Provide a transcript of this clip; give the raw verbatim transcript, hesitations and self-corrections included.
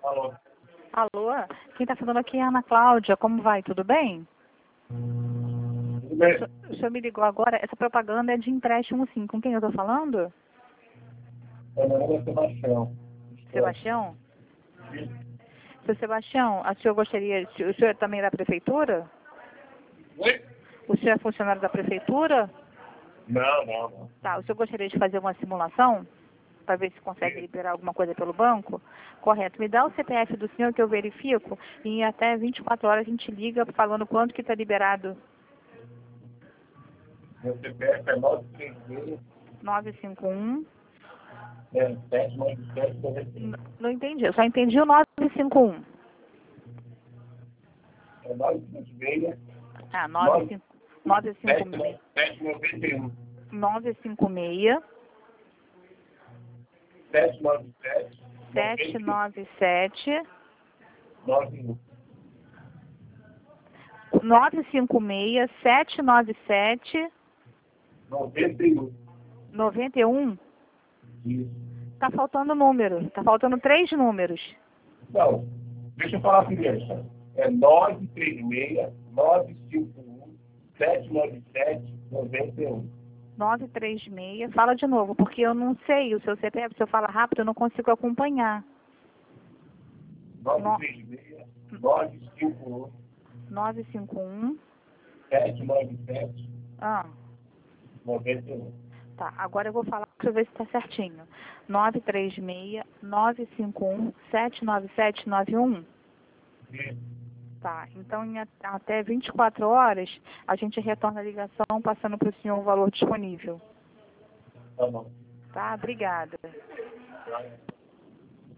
Alô? Alô? Quem está falando aqui é a Ana Cláudia. Como vai? Tudo bem? Tudo bem? O senhor me ligou agora. Essa propaganda é de empréstimo, sim. Com quem eu estou falando? Meu nome é Sebastião. Sebastião? Seu Sebastião, o senhor gostaria... O senhor também é da prefeitura? Oi? O senhor é funcionário da prefeitura? Não, não, não. Tá. O senhor gostaria de fazer uma simulação? Para ver se consegue liberar alguma coisa pelo banco? Correto. Me dá o C P F do senhor que eu verifico e em até vinte e quatro horas a gente liga falando quanto que está liberado. Meu C P F é nove três seis, nove cinco um. sete nove sete, nove N- Não entendi. Eu só entendi o nove cinco um. É nove três seis, Ah, nove cinco nove cinco sete nove sete, um. nove cinco seis sete nove sete, sete nove sete nove um. nove cinco seis sete nove sete noventa e um. noventa e um. Isso. Tá faltando número. Tá faltando três números. Então, deixa eu falar primeiro, tá? É nove três seis, nove cinco um, sete nove sete, noventa e um. nove três seis. Fala de novo, porque eu não sei o seu C P F. Se eu falar rápido, eu não consigo acompanhar. nove três seis, nove cinco um, nove cinco um. sete nove sete, Ah, noventa e um. tá. Agora eu vou falar para ver se está certinho. nove três seis nove cinco um sete nove sete nove um. Isso. Tá. Então, em a- até vinte e quatro horas, a gente retorna a ligação passando para o senhor o valor disponível. Tá bom. Tá? Obrigada. Tá.